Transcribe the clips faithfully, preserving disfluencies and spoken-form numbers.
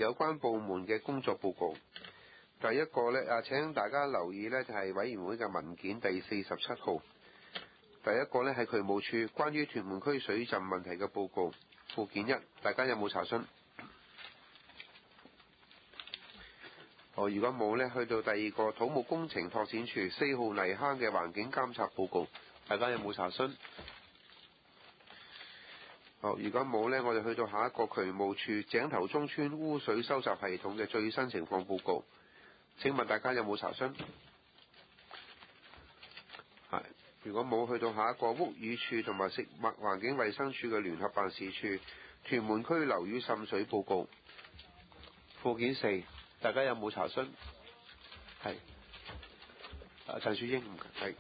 有關部門嘅工作報告。第一個呢，啊，請大家留意呢，就係委員會嘅文件第四十七號。第一個呢，係渠務處關於屯門區水浸問題嘅報告，附件一，大家有冇查詢？哦，如果冇呢，去到第二個土木工程拓展處四號泥坑嘅環境監察報告，大家有冇查詢？好，如果冇呢，我哋去到下一個渠務處井頭中村污水收集系統嘅最新情況報告，請問大家有冇查詢？係，如果冇，去到下一個屋宇署同埋食物環境衛生署嘅聯合辦事處屯門區樓宇滲水報告，附件四，大家有冇查詢？係，啊，陳樹英，係。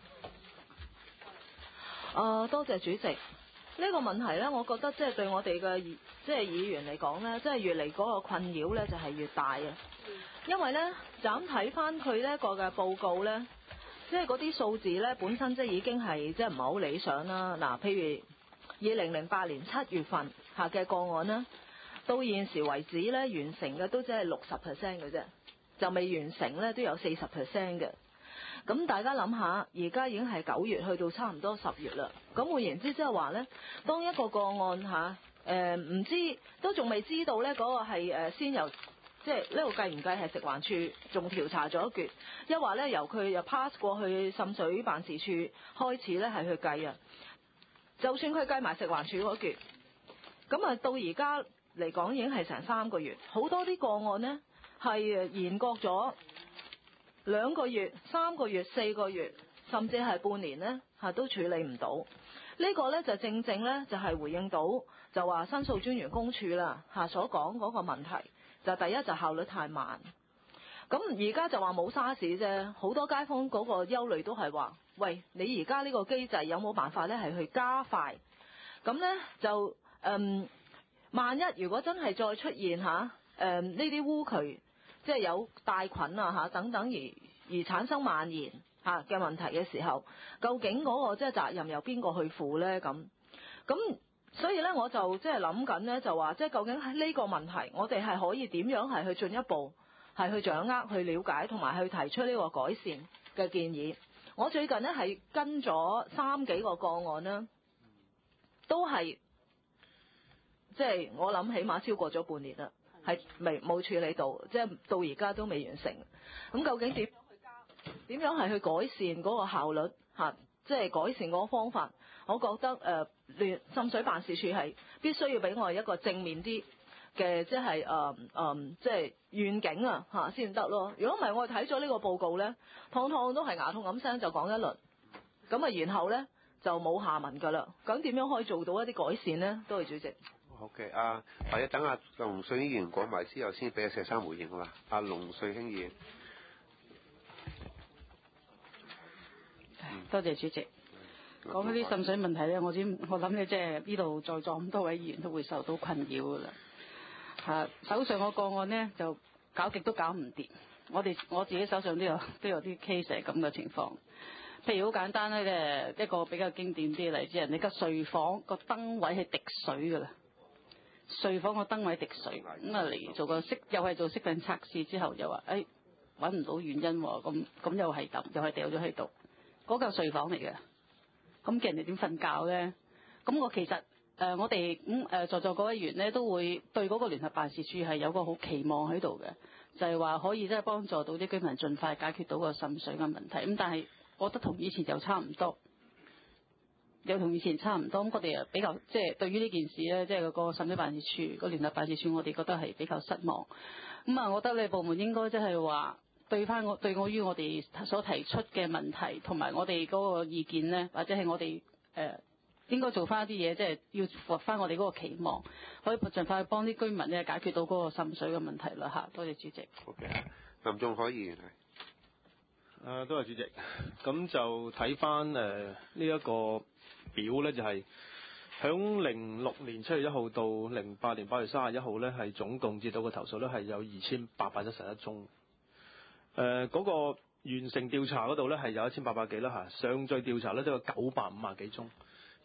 啊，多謝主席。呢個問題呢，我覺得即係對我哋嘅即係議員嚟講呢，即係越嚟嗰個困擾呢就係越大啊！因為呢，就咁睇翻佢呢個嘅報告呢，即係嗰啲數字呢本身即係已經係即係唔係好理想啦。嗱，譬如二零零八年七月份下嘅個案呢，到現時為止呢，完成嘅都只係六十 percent 嘅啫，就未完成呢都有四十 percent 嘅。咁大家諗下，而家已經係九月，去到差唔多十月啦。咁換言之，即係話呢，當一個個案嚇，誒唔知都仲未知道呢嗰個係誒先由，即係呢個計唔計係食環署仲調查咗一橛，一話呢由佢又 pass 過去滲水辦事處開始呢係去計啊。就算佢計埋食環署嗰橛，咁啊到而家嚟講已經係成三個月，好多啲個案呢係延擱咗兩個月、三個月、四個月，甚至係半年呢，嚇都處理唔到。呢個呢，就正正呢，就係回應到就話申訴專員公署啦嚇所講嗰個問題，就第一就效率太慢。咁而家就話冇沙士啫，好多街坊嗰個憂慮都係話：喂，你而家呢個機制有冇辦法呢？係去加快？咁呢，就嗯，萬一如果真係再出現嚇誒呢啲污渠，即係有帶菌啊嚇等等而而產生蔓延嚇嘅問題嘅時候，究竟嗰個即係責任由邊個去負呢？咁咁所以呢，我就即係諗緊呢，就話即係究竟喺呢個問題，我哋係可以點樣係去進一步係去掌握、去了解同埋去提出呢個改善嘅建議。我最近呢係跟咗三幾個個案啦，都係即係我諗起碼超過咗半年啦。係未冇處理到，即係到而家都未完成。咁究竟點樣去加？點樣係去改善嗰個效率嚇？即係改善嗰個方法。我覺得誒聯滲水辦事處係必須要俾我哋一個正面啲嘅，即係誒誒，即係願景啊嚇先得咯。如果唔係，我哋睇咗呢個報告咧，趟趟都係牙痛咁聲就講一輪，咁啊然後咧就冇下文㗎啦。咁點樣可以做到一啲改善呢？多謝主席。 好嘅，啊，或者等阿龍瑞議員講埋之後，先俾阿石生回應好嘛？阿龍瑞興議員， 多謝主席。講嗰啲滲水問題咧，我知我諗咧，即係呢度在座咁多位議員都會受到困擾噶啦。嚇，手上個個案呢，就搞極都搞唔掂。我哋我自己手上都有都有啲 case 係咁嘅情況。譬如好簡單咧，一個比較經典啲嘅例子，人哋個睡房個燈位係滴水噶啦。睡房個燈位滴水，咁啊嚟做個色，又係做色粉測試之後又話，誒揾唔到原因喎，咁咁又係抌，又係掉咗喺度。嗰嚿睡房嚟嘅，咁叫人哋點瞓覺咧？咁我其實誒、呃、我哋咁誒在座嗰位員咧都會對嗰個聯合辦事處係有個好期望喺度嘅，就係、是、話可以即係幫助到啲居民盡快解決到個滲水嘅問題。咁但係我覺得同以前就差唔多。又同以前差唔多，咁我哋啊比較即係對於呢件事咧，即係個滲水辦事處、個聯合辦事處，我哋覺得係比較失望。咁啊，我覺得你部門應該即係話對翻我對我於我哋所提出嘅問題同埋我哋嗰個意見咧，或者係我哋誒、呃、應該做翻一啲嘢，即係要符合翻我哋嗰個期望，可以盡快去幫啲居民咧解決到嗰個滲水嘅問題啦嚇。多謝主席。 好嘅，林仲海議員係。 誒、呃，多謝主席。咁就睇翻誒呢一個表呢，就係響零六年七月一號到零八年八月三十一號呢，係總共接到嘅投訴呢係有二千八百一十一宗。誒、呃，嗰、那個完成調查嗰度呢係有一千八百幾啦嚇，上載調查呢都有九百五十幾宗，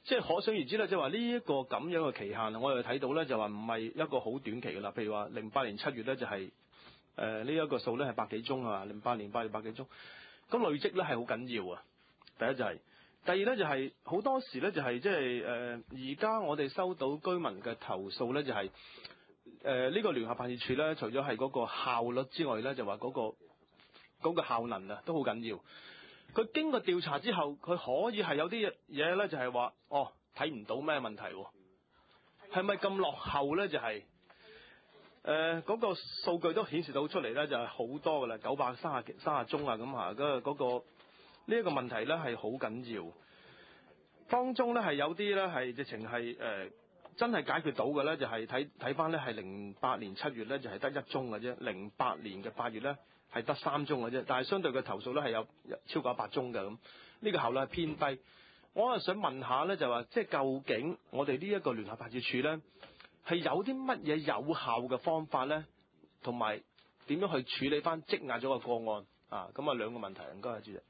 即係可想而知咧，即係話呢一個咁樣嘅期限，我哋睇到咧就話唔係一個好短期嘅啦。譬如話零八年七月咧就係誒呢一個數咧係百幾宗啊，零八年八月百幾宗，咁累積咧係好緊要啊。第一就係、是，第二咧就係、是、好多時咧就係即係誒而家我哋收到居民嘅投訴咧就係誒呢個聯合辦事處咧，除咗係嗰個效率之外咧，就話嗰、那個嗰、那個效能啊都好緊要。佢經過調查之後，佢可以係有啲嘢咧，就係話哦睇唔到咩問題喎，係咪咁落後咧？就係誒嗰個數據都顯示到出嚟咧，就係好多噶啦，九百三十三十宗啊咁嚇，嗰、嗰個呢一個問題咧係好緊要。當中咧係有啲咧係直情係誒真係解決到嘅咧，就係睇睇翻咧係零八年七月咧就係得一宗嘅啫，零八年嘅八月咧係得三宗嘅啫，但係相對嘅投訴咧係有超過一百宗嘅咁，呢個效率係偏低。我係想問下咧，就話即係究竟我哋呢一個聯合辦事處咧係有啲乜嘢有效嘅方法咧，同埋點樣去處理翻積壓咗嘅個案啊？咁啊兩個問題，唔該啊主席。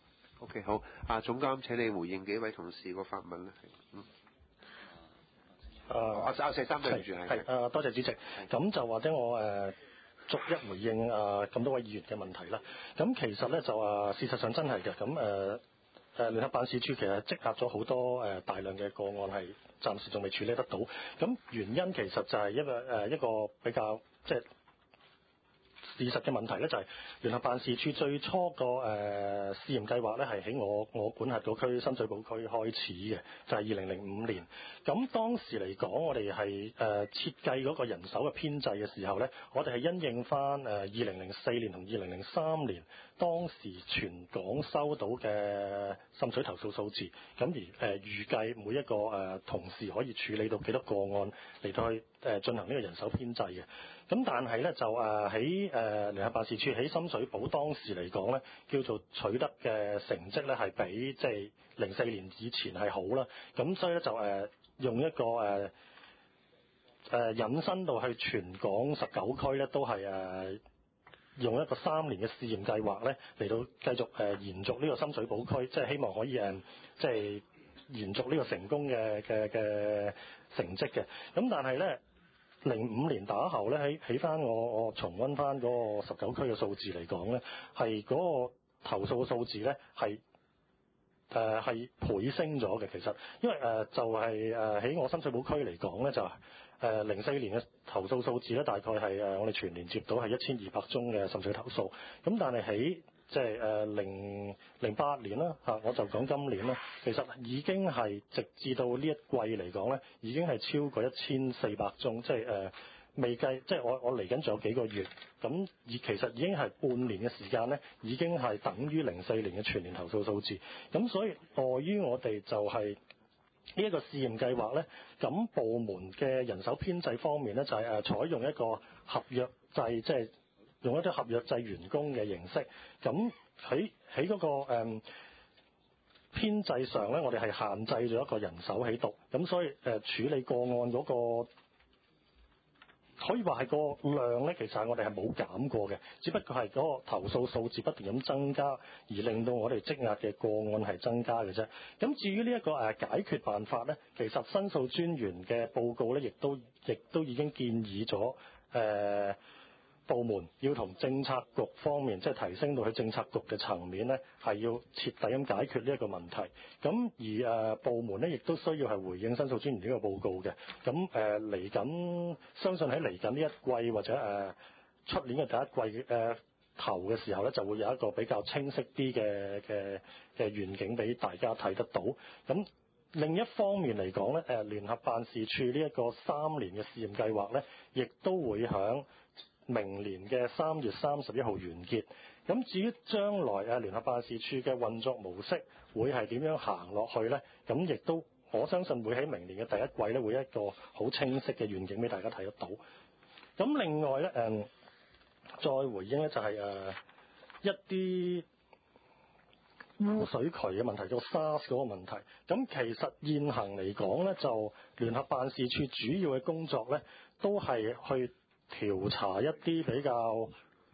OK 好，啊總監請你回應幾位同事個發問啦。嗯。 誒、呃， 阿阿石生對唔住係。 係誒，多謝主席。咁就或者我誒。呃逐一回應啊咁多位議員嘅問題啦。咁其實咧就啊事實上真係嘅。咁誒誒聯合辦事處其實積壓咗好多誒、呃、大量嘅個案係暫時仲未處理得到。咁原因其實就係一個誒、呃、一個比較即係事實嘅問題咧，就係聯合辦事處最初個誒、呃、試驗計劃咧係喺我我管轄嗰區深水埗區開始嘅，就係二零零五年。咁當時嚟講，我哋係誒設計嗰個人手嘅編制嘅時候咧，我哋係因應翻誒二零零四年同二零零三年當時全港收到嘅滲水投訴數字，咁而誒、呃、預計每一個誒、呃、同事可以處理到幾多個案嚟到去誒進行呢個人手編制嘅。咁但係咧就誒喺誒聯合辦事處喺深水埗當時嚟講咧，叫做取得嘅成績咧係比即係零四年以前係好啦。咁所以咧就誒、呃、用一個誒誒、呃、引申到去全港十九區咧，都係誒、呃、用一個三年嘅試驗計劃咧嚟到繼續誒、呃、延續呢個深水埗區，即係希望可以誒、呃、即係延續呢個成功嘅嘅嘅成績嘅。咁但係咧。零五年打後咧，喺喺翻我我重溫翻嗰個十九區嘅數字嚟講咧，係嗰個投訴嘅數字咧係誒係倍升咗嘅。其實因為誒、呃、就係誒喺我深水埗區嚟講咧，就誒零四年嘅投訴數字咧，大概係誒、呃、我哋全年接到係一千二百宗嘅滲水投訴。咁但係喺即係誒零零八年啦嚇，我就講今年啦，其實已經係直至到呢一季嚟講咧，已經係超過一千四百宗，即係誒未計，即係我我嚟緊仲有幾個月，咁而其實已經係半年嘅時間咧，已經係等於零四年嘅全年投訴數字。咁所以礙於我哋就係呢一個試驗計劃咧，咁部門嘅人手編制方面咧，就係誒採用一個合約制，即係用一啲合約制員工嘅形式，咁喺喺嗰個誒、嗯、編制上咧，我哋係限制咗一個人手喺度，咁所以誒、呃、處理個案嗰、那個可以話係個量咧，其實我哋係冇減過嘅，只不過係嗰個投訴數字不斷咁增加，而令到我哋積壓嘅個案係增加嘅啫。咁至於呢一個誒解決辦法咧，其實申訴專員嘅報告咧，亦都亦都已經建議咗誒。呃部門要同政策局方面，即係提升到去政策局嘅層面咧，係要徹底咁解決呢一個問題。咁而誒、呃、部門咧，亦都需要係回應申訴專員呢個報告嘅。咁誒嚟緊，相信喺嚟緊呢一季或者誒出、呃、年嘅第一季誒、呃、頭嘅時候咧，就會有一個比較清晰啲嘅嘅嘅願景俾大家睇得到。咁另一方面嚟講咧，誒、呃、聯合辦事處呢一個三年嘅試驗計劃咧，亦都會響明年嘅三月三十一號完結。咁至於將來誒聯合辦事處嘅運作模式會係點樣行落去呢？咁亦都我相信會喺明年嘅第一季咧，會一個好清晰嘅願景俾大家睇得到。咁另外咧誒、嗯，再回應咧就係、是、誒、呃、一啲污水渠嘅問題，叫 SARS 嗰個問題。咁其實現行嚟講咧，就聯合辦事處主要嘅工作咧，都係去調查一啲比較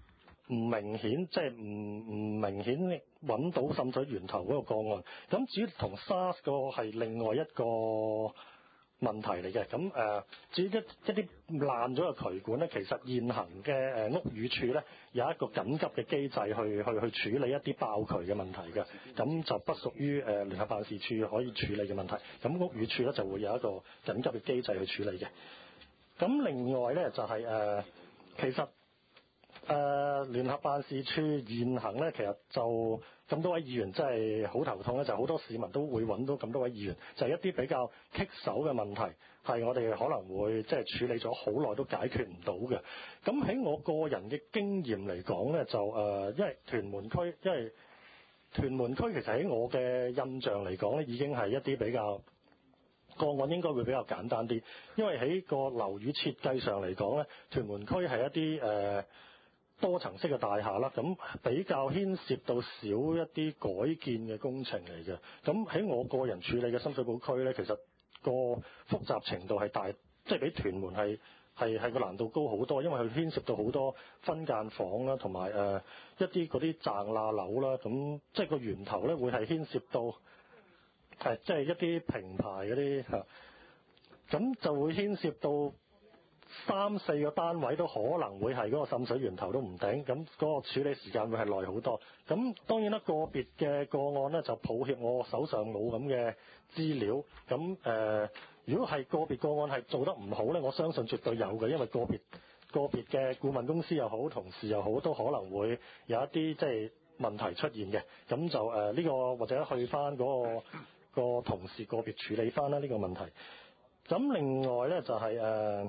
唔明顯，即係唔唔明顯揾到滲水源頭嗰個個案。咁至於同 SARS 個係另外一個問題嚟嘅。咁誒、呃，至於一一啲爛咗嘅渠管咧，其實現行嘅誒屋宇署咧有一個緊急嘅機制去去去處理一啲爆渠嘅問題嘅。咁就不屬於誒聯合辦事處可以處理嘅問題。咁屋宇署咧就會有一個緊急嘅機制去處理嘅。咁另外咧就係、是、誒、呃，其實。誒、呃、聯合辦事處現行咧，其實就咁多位議員真係好頭痛咧，就好、是、多市民都會揾到咁多位議員，就係、是、一啲比較棘手嘅問題，係我哋可能會即係、就是、處理咗好耐都解決唔到嘅。咁喺我個人嘅經驗嚟講咧，就誒、呃，因為屯門區，因為屯門區其實喺我嘅印象嚟講咧，已經係一啲比較個案應該會比較簡單啲，因為喺個樓宇設計上嚟講咧，屯門區係一啲誒。呃多層式嘅大廈啦，咁比較牽涉到少一啲改建嘅工程嚟嘅。咁喺我個人處理嘅深水埗區咧，其實個複雜程度係大，即係比屯門係係係個難度高好多，因為佢牽涉到好多分間房啦，同埋誒一啲嗰啲掙罅樓啦，咁即係個源頭咧會係牽涉到係即係一啲平排嗰啲嚇，咁就會牽涉到。三四個單位都可能會係嗰個滲水源頭都唔定，咁嗰個處理時間會係耐好多。咁當然啦，個別嘅個案咧就抱歉我手上冇咁嘅資料。咁誒、呃，如果係個別個案係做得唔好咧，我相信絕對有嘅，因為個別個別嘅顧問公司又好，同事又好，都可能會有一啲即係問題出現嘅。咁就誒呢、呃這個或者去翻嗰、那個、那個同事個別處理翻啦呢個問題。咁另外咧就係、是、誒。呃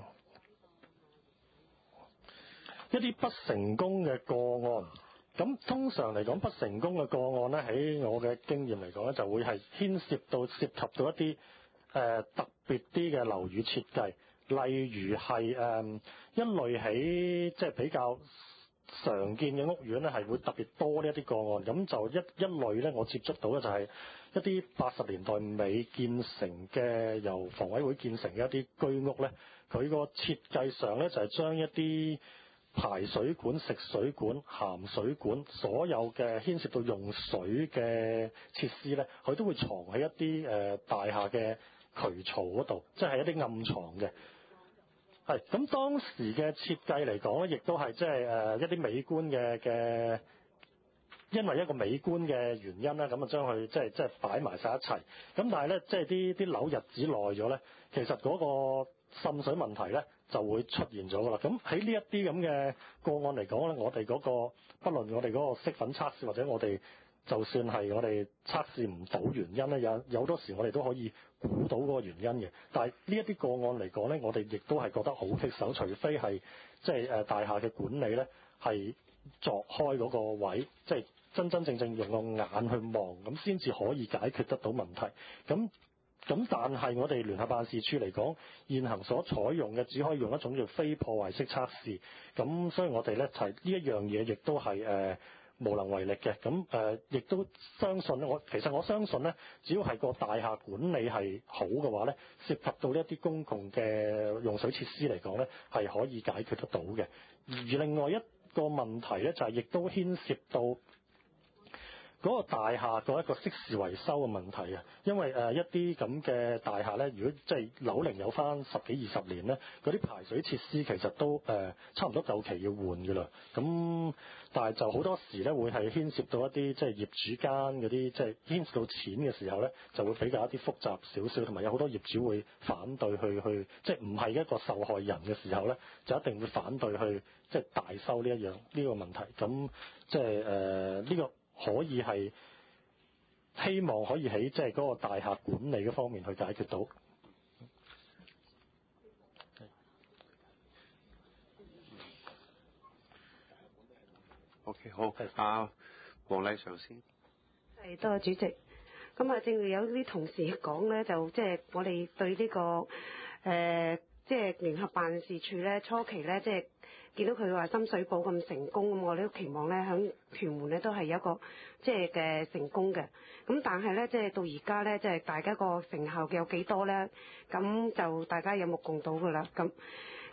一啲不成功嘅個案，咁通常嚟講不成功嘅個案咧，喺我嘅經驗嚟講咧，就會係牽涉到涉及到一啲誒、呃、特別啲嘅樓宇設計，例如係誒、呃、一類喺即係比較常見嘅屋苑咧，係會特別多呢一啲個案。咁就一一類咧，我接觸到嘅就係一啲八十年代尾建成嘅由房委會建成嘅一啲居屋咧，佢個設計上咧就係將一啲排水管、食水管、鹹水管，所有嘅牽涉到用水嘅設施咧，佢都會藏喺一啲誒、呃、大廈嘅渠槽嗰度，即係一啲暗藏嘅。係咁當時嘅設計嚟講咧，亦都係即係誒一啲美觀嘅嘅，因為一個美觀嘅原因啦，咁啊將佢即係即係擺埋晒一齊。咁但係咧，即係啲啲樓日子耐咗咧，其實嗰個滲水問題咧就會出現咗噶啦。咁喺呢一啲咁嘅個案嚟講咧，我哋嗰個不論我哋嗰個色粉測試，或者我哋就算係我哋測試唔到原因咧，有有好多時我哋都可以估到嗰個原因嘅。但係呢一啲個案嚟講咧，我哋亦都係覺得好棘手，除非係即係誒大廈嘅管理咧係鑿開嗰個位，即係真真正正用個眼去望，咁先至可以解決得到問題。咁咁但係我哋聯合辦事處嚟講，現行所採用嘅只可以用一種叫非破壞式測試。咁所以我哋咧就係呢一樣嘢，亦都係誒、呃、無能為力嘅。咁誒亦都相信咧，我其實我相信咧，只要係個大廈管理係好嘅話咧，涉及到呢一啲公共嘅用水設施嚟講咧，係可以解決得到嘅。而另外一個問題咧，就係、是、亦都牽涉到嗰個大廈嗰一個適時維修嘅問題啊，因為誒、呃、一啲咁嘅大廈咧，如果即係樓齡有翻十幾二十年咧，嗰啲排水設施其實都誒、呃、差唔多夠期要換㗎啦。咁但係就好多時咧會係牽涉到一啲即係業主間嗰啲即係牽涉到錢嘅時候咧，就會比較一啲複雜少少，同埋有好多業主會反對去去，即係唔係一個受害人嘅時候咧，就一定會反對去即係大修呢一樣呢、呢個問題。咁即係誒呢個。可以係希望可以喺即係嗰個大廈管理嗰方面去解決到。 OK， 好，阿黃麗嫦先。 係，多謝主席。咁啊，正如有啲同事講咧，就即係我哋對呢、這個誒，即、呃、係、就是、聯合辦事處咧，初期咧，即、就、係、是。見到佢話深水埗咁成功，咁我哋都期望咧喺屯門咧都係有一個即係嘅成功嘅。咁但係咧，即係到而家咧，即係大家個成效嘅有幾多咧？咁就大家有目共睹㗎啦。咁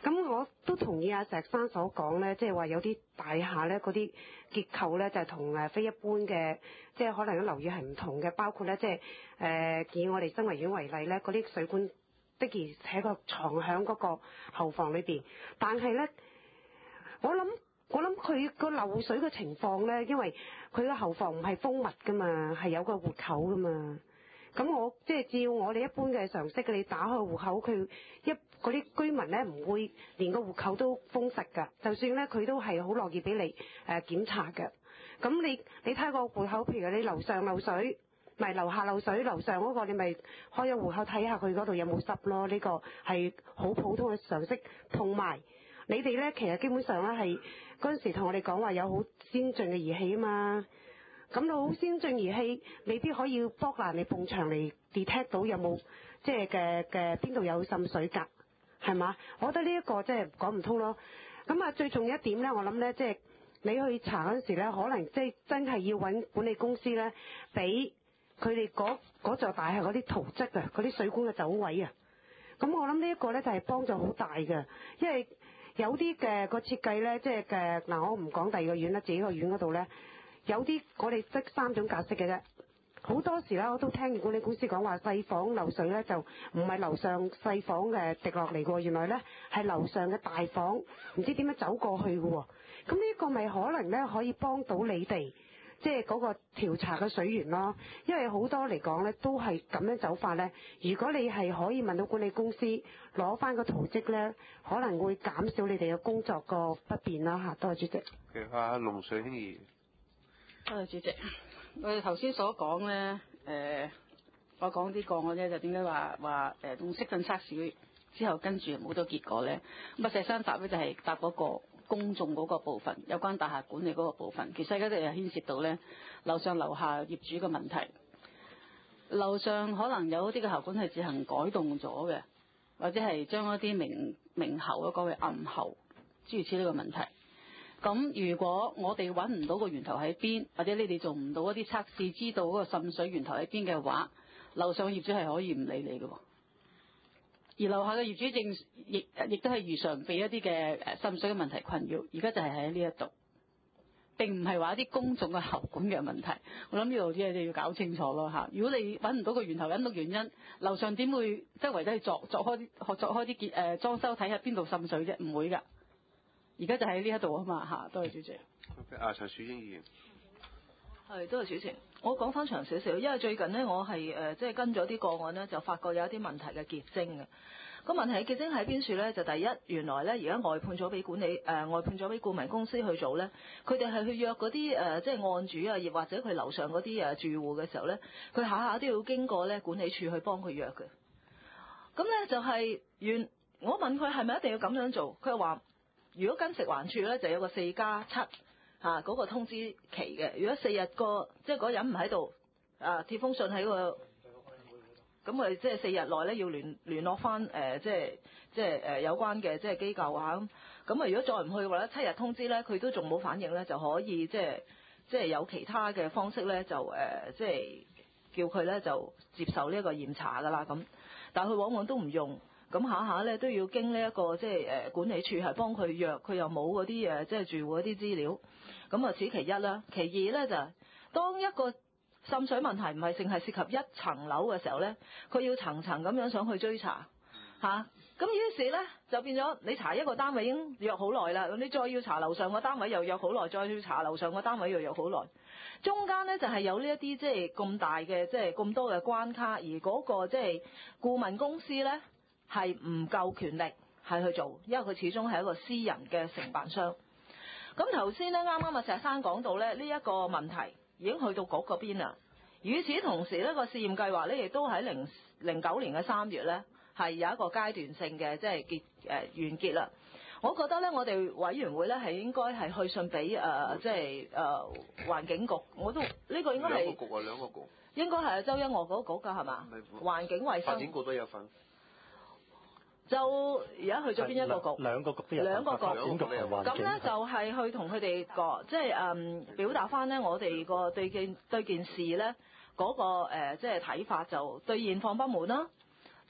咁我都同意阿石生所講咧，即係話有啲大廈咧嗰啲結構咧就係同誒非一般嘅，即係可能嘅樓宇係唔同嘅，包括咧即係誒以我哋新圍苑為例咧，嗰啲水管的而且確藏喺嗰個後房裏邊，但係咧我諗我諗佢個漏水嘅情況咧，因為佢個後房唔係封密噶嘛，係有個活口噶嘛。咁我即係照我哋一般嘅常識嘅，你打開戶口，佢一嗰啲居民咧唔會連個戶口都封實㗎。就算咧佢都係好樂意俾你誒、呃、檢查嘅。咁你你睇個戶口，譬如你樓上漏水，唔係樓下漏水，樓上嗰個你咪開咗戶口睇下佢嗰度有冇濕咯。呢、呢個係好普通嘅常識。同埋你哋咧，其實基本上咧係嗰陣時同我哋講話有好先進嘅儀器啊嘛。咁到好先進儀器，未必可以剝爛你埲牆嚟 detect 到有冇即係嘅嘅邊度有滲水㗎，係嘛？我覺得呢一個即係講唔通咯。咁啊，最重要一點咧，我諗咧，即係你去查嗰陣時咧，可能即係真係要揾管理公司咧，俾佢哋嗰嗰座大廈嗰啲圖則啊，嗰啲水管嘅走位啊。咁我諗呢一個咧就係幫助好大嘅，因為有啲嘅個設計咧，即係嘅嗱，我唔講第二個院啦，自己個院嗰度咧。有啲我哋得三種格式嘅啫，好多時咧我都聽見管理公司講話細房漏水咧就唔係樓上細房嘅滴落嚟嘅喎，原來咧係樓上嘅大房唔知點樣走過去嘅喎，咁呢個咪可能咧可以幫到你哋即係嗰個調查嘅水源咯，因為好多嚟講咧都係咁樣走法咧。如果你係可以問到管理公司攞翻個圖則咧，可能會減少你哋嘅工作個不便啦嚇。多謝主席。 其實阿龍水興議員。 多謝主席。我哋頭先所講咧，誒、呃，我講啲個案咧，就點解話話誒用適陣測試之後跟住冇咗結果咧？咁啊，石生答咧就係答嗰個公眾嗰個部分，有關大廈管理嗰個部分。其實而家就係牽涉到咧樓上樓下業主嘅問題。樓上可能有啲嘅喉管係自行改動咗嘅，或者係將一啲明明喉改為暗喉，諸如此類嘅問題。咁如果我哋揾唔到個源頭喺邊，或者你哋做唔到一啲測試，知道嗰個滲水源頭喺邊嘅話，樓上業主係可以唔理你嘅。而樓下嘅業主正亦亦都係如常被一啲嘅誒滲水嘅問題困擾。而家就係喺呢一度，並唔係話一啲公眾嘅喉管嘅問題。我諗呢度啲嘢你要搞清楚咯嚇。如果你揾唔到個源頭，揾到原因，樓上點會周圍都去作作開啲學作開啲結誒裝修睇下邊度滲水啫？唔會㗎。而家就喺呢一度啊嘛嚇，多謝主席。 阿陳樹英議員， 係多謝主席。我講翻長少少，因為最近呢，我係誒即係跟咗啲個案呢，就發覺有一啲問題嘅結晶嘅。個問題嘅結晶喺邊處咧？就第一，原來咧而家外判咗俾管理誒、呃、外判咗俾顧問公司去做咧，佢哋係去約嗰啲誒即係案主啊，亦或者佢樓上嗰啲誒住戶嘅時候咧，佢下下都要經過咧管理處去幫佢約嘅。咁咧就係、是、原我問佢係咪一定要咁樣做？佢話如果跟食環署咧就有個四加七嚇嗰個通知期嘅，如果四日個即係嗰人唔喺度啊，貼封信喺個。咁佢即係四日內咧要聯聯絡翻誒，即係即係誒有關嘅即係機構啊咁。咁啊，如果再唔去嘅話咧，七日通知咧，佢都仲冇反應咧，就可以即係即係有其他嘅方式咧，就誒、呃、即係叫佢咧就接受呢一個驗查噶啦咁。但係佢往往都唔用，咁下下咧都要經呢、這、一個即係誒管理處係幫佢約，佢又冇嗰啲誒即係住戶嗰啲資料。咁啊，此其一啦。其二咧就係當一個滲水問題唔係淨係涉及一層樓嘅時候咧，佢要層層咁樣想去追查嚇，咁、啊、於是咧就變咗你查一個單位已經約好耐啦，你再要查樓上個單位又約好耐，再要查樓上個單位又約好耐，中間咧就係、是、有呢一啲即係咁大嘅即係咁多嘅關卡，而嗰個即係顧問公司咧係唔夠權力係去做，因為佢始終係一個私人嘅承辦商。咁頭先咧啱啱阿石生講到咧呢一個問題。已經去到局嗰邊啦。與此同時呢個試驗計劃咧，亦都喺零零九年嘅三月咧，係有一個階段性嘅即係結誒、呃、完結啦。我覺得咧，我哋委員會咧係應該係去信俾誒即係誒環境局，我都呢、這個應該係兩個局啊，兩個局應該係周一嶽嗰個局㗎係嘛？環境衞生發展局都有份。 就而家去咗邊一個局？ 兩個局都有。 兩個局。 發展局同環境。 咁咧就係去同佢哋個，即係誒表達翻咧，我哋個對件對件事咧嗰、那個即係睇法就對現況不滿啦，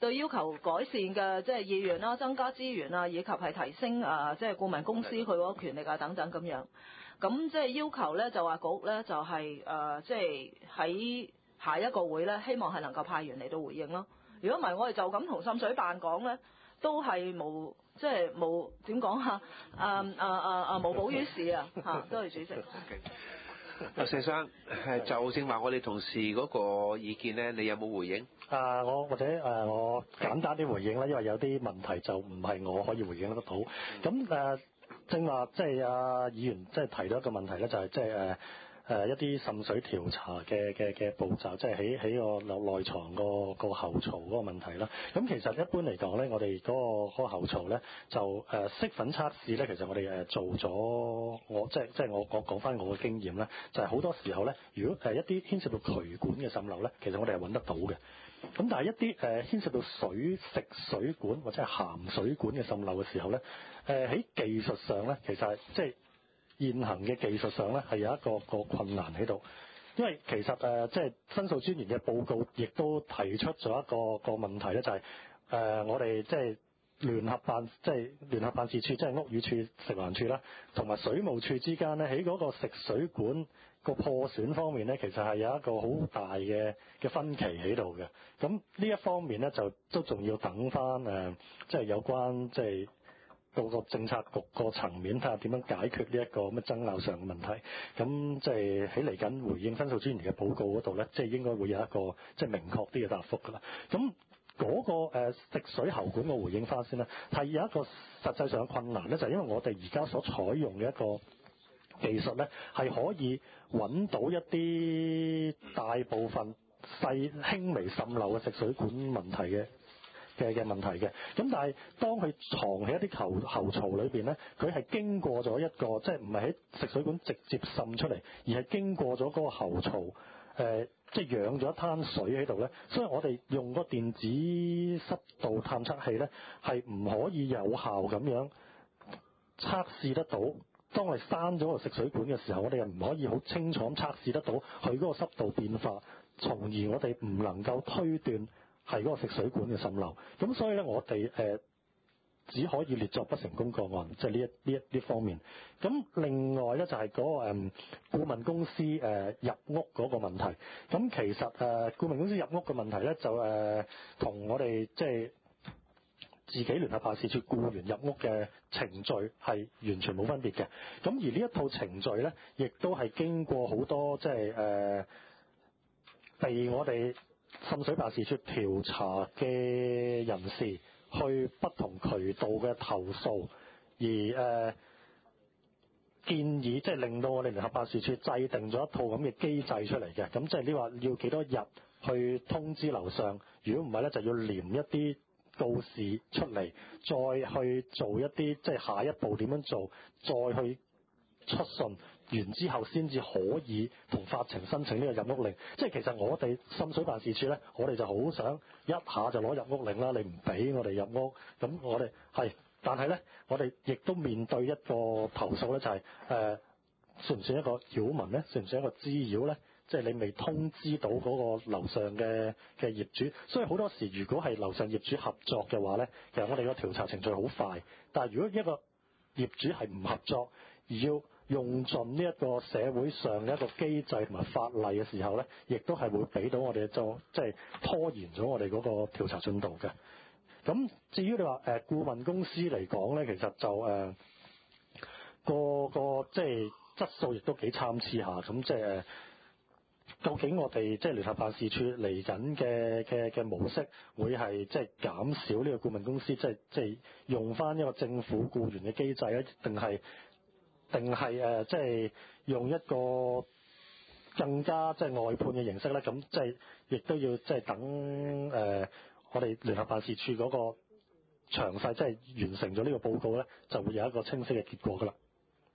對要求改善嘅即係意願啦、增加資源啊，以及係提升啊即係顧問公司佢嗰個權力啊等等咁樣。咁即係要求咧，就話局咧就係誒即係喺下一個會咧，希望係能夠派員嚟到回應咯。如果唔係，我哋就咁同滲水辦講咧，都係冇即係冇點講嚇，啊啊啊啊無補於事啊嚇。多謝主席。 阿石生，誒就正話我哋同事嗰個意見咧，你有冇回應？ 啊，我或者誒、啊、我簡單啲回應啦，因為有啲問題就唔係我可以回應得到。咁誒、啊、正話即係阿議員即係提到一個問題咧，就係即係誒。誒一啲滲水調查嘅嘅嘅步驟，即係喺喺個內內床個個後槽嗰個問題啦。咁其實一般嚟講咧，我哋嗰、嗰個嗰個後槽咧就誒色粉測試咧，其實我哋誒做咗，我即係即係我我講翻我嘅經驗咧，就係、係、好多時候咧，如果誒一啲牽涉到渠管嘅滲漏咧，其實我哋係揾得到嘅。咁但係一啲誒牽涉到水食水管或者係鹹水管嘅滲漏嘅時候咧，誒喺技術上咧，其實係即係。現行嘅技術上咧係有一個個困難喺度，因為其實誒、呃、即係申訴專員嘅報告亦都提出咗一個個問題咧，就係、是、誒、呃、我哋即係聯合辦即係聯合辦事處，即係屋宇署、食環署啦，同埋水務署之間咧喺嗰個食水管個破損方面咧，其實係有一個好大嘅嘅分歧喺度嘅。咁呢一方面咧就都仲要等翻誒、呃，即係有關即係。到個政策局個層面睇下點樣解決呢一個咁嘅爭拗上嘅問題，咁即係喺嚟緊回應申訴專員嘅報告嗰度咧，即係應該會有一個即係明確啲嘅答覆㗎啦。咁嗰個誒食水喉管我回應翻先啦，係有一個實際上嘅困難咧，就係因為我哋而家所採用嘅一個技術咧，係可以揾到一啲大部分細輕微滲漏嘅食水管問題嘅。嘅嘅問題嘅，咁但係當佢藏喺一啲喉喉槽裏邊咧，佢係經過咗一個即係唔係喺食水管直接滲出嚟，而係經過咗嗰個喉槽，誒、呃、即係養咗一灘水喺度咧，所以我哋用嗰個電子濕度探測器咧，係唔可以有效咁樣測試得到。當我哋閂咗個食水管嘅時候，我哋又唔可以好清楚咁測試得到佢嗰個濕度變化，從而我哋唔能夠推斷係嗰個食水管嘅滲漏，咁所以咧，我哋誒、呃、只可以列作不成功個案，即係呢一呢一呢方面。咁另外咧就係、是、嗰、那個誒、呃、顧問公司誒、呃、入屋嗰個問題。咁其實誒、呃、顧問公司入屋嘅問題咧，就誒同、呃、我哋即係自己聯合辦事處僱員入屋嘅程序係完全冇分別嘅。咁而呢一套程序咧，亦都係經過好多即係誒被我哋滲水辦事處調查嘅人士去不同渠道嘅投訴，而誒、呃、建議即係令到我哋聯合辦事處制定咗一套咁嘅機制出嚟嘅。咁即係你話要幾多日去通知樓上，如果唔係咧就要黏一啲告示出嚟，再去做一啲即係下一步點樣做，再去出信。完之後先至可以同法庭申請呢個入屋令，即係其實我哋滲水辦事處咧，我哋就好想一下就攞入屋令啦，你唔俾我哋入屋，咁我哋係，但係咧，我哋亦都面對一個投訴咧，就係、是、誒、呃、算唔算一個擾民咧？算唔算一個滋擾咧？即係你未通知到嗰個樓上嘅嘅業主，所以好多時如果係樓上業主合作嘅話咧，其實我哋個調查程序好快，但係如果一個業主係唔合作而要用盡呢一個社會上嘅一個機制同埋法例嘅時候咧，亦都係會俾到我哋就即係拖延咗我哋嗰個調查進度嘅。咁至於你話誒、呃、顧問公司嚟講咧，其實就誒、呃、個個即係質素亦都幾參差下。咁即係究竟我哋即係聯合辦事處嚟緊嘅嘅嘅模式，會係即係減少呢個顧問公司，即係即係用翻一個政府僱員嘅機制咧，定係？定係誒，即係用一個更加即係外判嘅形式咧，咁即係亦都要即係等誒、呃，我哋聯合辦事處嗰個詳細即係完成咗呢個報告咧，就會有一個清晰嘅結果噶啦。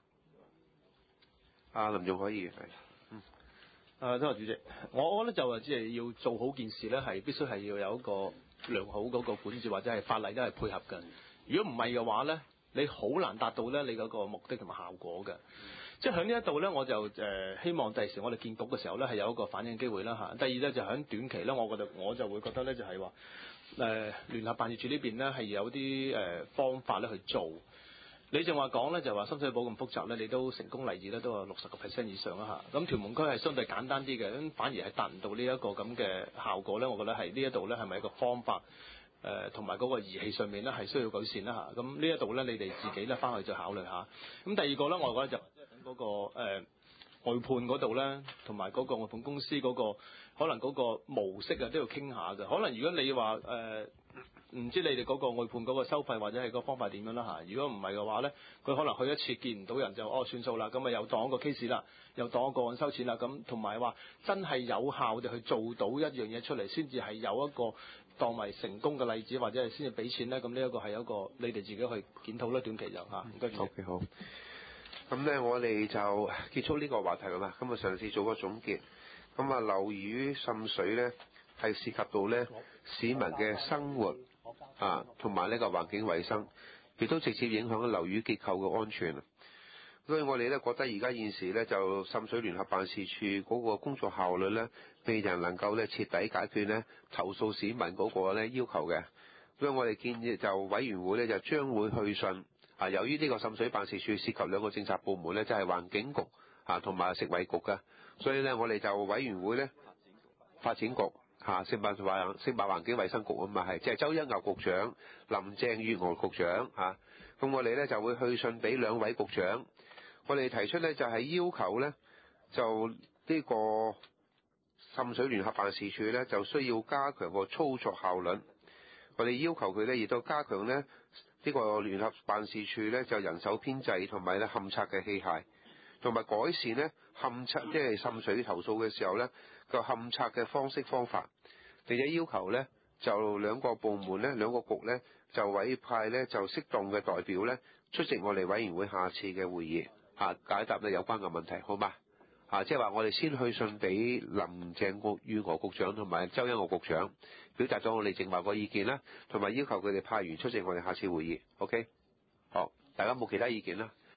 阿林仲可以係， 嗯，誒，多謝主席，我我覺得就係即係要做好件事咧，係必須係要有一個良好嗰個管治或者係法例都係配合嘅。如果唔係嘅話咧，你好難達到咧你嗰個目的同埋效果嘅，即係喺呢一度咧，我就誒、呃、希望第時我哋見到嘅時候咧係有一個反應機會啦嚇。第二咧就喺短期咧，我覺得我就會覺得咧就係話誒聯合辦事處呢邊咧係有啲誒、呃、方法咧去做。你正話講咧就話深水埗咁複雜咧，你都成功例子咧都有六十個 percent 以上啦嚇。咁屯門區係相對簡單啲嘅，咁反而係達唔到呢一個咁嘅效果咧。我覺得係呢一度咧係咪一個方法誒同埋嗰個儀器上面咧係需要改善啦嚇。咁呢一度咧你哋自己咧翻去再考慮下。咁第二個咧，我覺得就即係等嗰個、呃、外判嗰度咧，同埋嗰個外判公司嗰、嗰個可能嗰個模式啊都要傾下嘅。可能如果你話誒。呃唔知你哋嗰個外判嗰個收費或者係個方法點樣啦嚇？如果唔係嘅話咧，佢可能去一次見唔到人就哦算數啦，咁啊又當一個 case 啦，又當一個案收錢啦，咁同埋話真係有效地去做到一樣嘢出嚟，先至係有一個當為成功嘅例子，或者係先至俾錢咧。咁呢一個係一個你哋自己去檢討啦，短期就嚇。唔該。 好嘅好。咁咧，我哋就結束呢個話題啦。咁啊，嘗試做個總結。咁啊，樓宇滲水咧係涉及到咧市民嘅生活。啊，同埋呢個環境衛生，亦都直接影響樓宇結構嘅安全。所以我哋咧覺得而家現時咧就滲水聯合辦事處嗰個工作效率咧，未能能夠咧徹底解決咧投訴市民嗰個咧要求嘅。所以我哋建議就委員會咧就將會去信啊，由於呢個滲水辦事處涉及兩個政策部門咧，就係環境局啊同埋食衞局嘅，所以咧我哋就委員會咧發展局。嚇，食物環食物環境衛生局啊嘛係，即係周一牛局長、林鄭月娥局長嚇。咁我哋咧就會去信俾兩位局長，我哋提出咧就係要求咧，就呢個滲水聯合辦事處咧就需要加強個操作效率。我哋要求佢咧亦都加強咧呢個聯合辦事處咧就人手編制同埋咧勘測嘅器械，同埋改善咧勘測即係滲水投訴嘅時候咧個勘測嘅方式方法，並且要求咧就兩個部門咧兩個局咧就委派咧就適當嘅代表咧出席我哋委員會下次嘅會議嚇，解答咧有關嘅問題，好嗎？啊，即係話我哋先去信俾林鄭月娥局長同埋周一嶽局長，表達咗我哋正話個意見啦，同埋要求佢哋派員出席我哋下次會議。OK，好，大家冇其他意見啦。